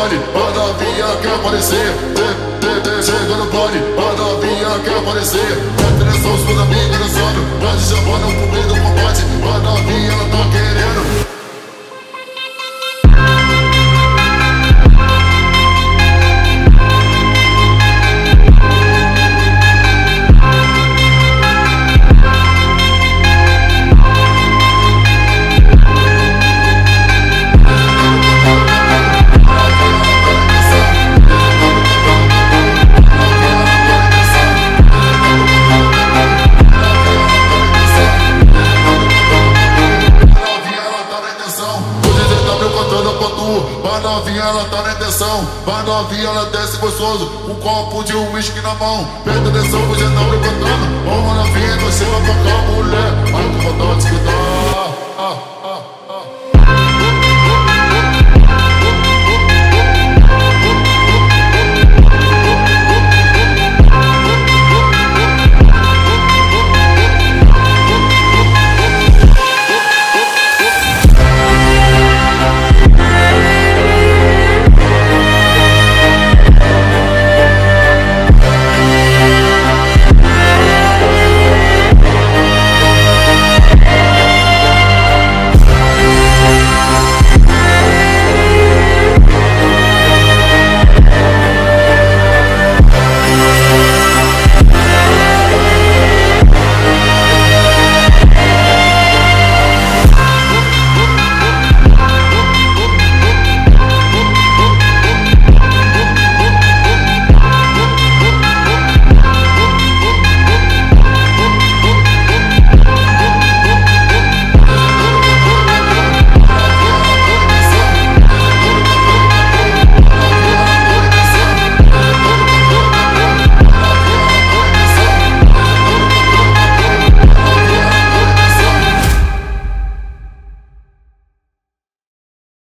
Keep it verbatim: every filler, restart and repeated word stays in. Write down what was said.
pode, a novinha quer aparecer. Chega no pode, a novinha quer aparecer. Presta atenção, suas amigas não sobram. Nós chamando pro meio do combate, a novinha ela tá querendo. A novinha ela tá na intenção, a novinha ela desce gostoso, um copo de uísque na mão. Presta atenção, você tá me contando. Uma novinha, você vai tocar mulher. Olha que vontade que dá.